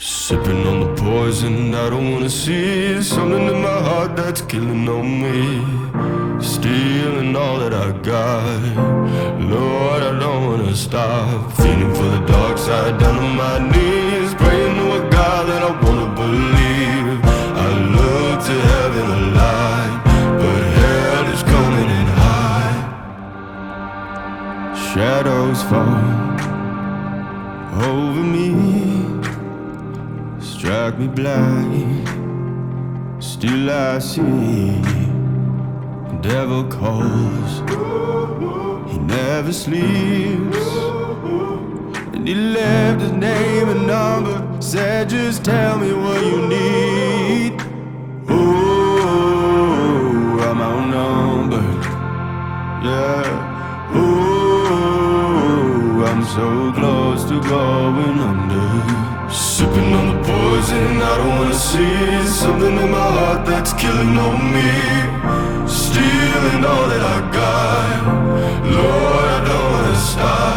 Sipping on the poison I don't wanna see. Something in my heart that's killing on me, stealing all that I got. Lord, I don't wanna stop. Feeling for the dark side, down on my knees, praying to a God that I wanna believe. I look to heaven a lot, but hell is coming in high. Shadows fall over me, strike me blind. Still I see the devil calls. He never sleeps, and he left his name and number, said just tell me what you need. Oh, I'm outnumbered, yeah. Oh, I'm so close to going under. Sipping on the poison I don't wanna see. Something in my heart that's killing on me, stealing all that I got. Lord, I don't wanna stop.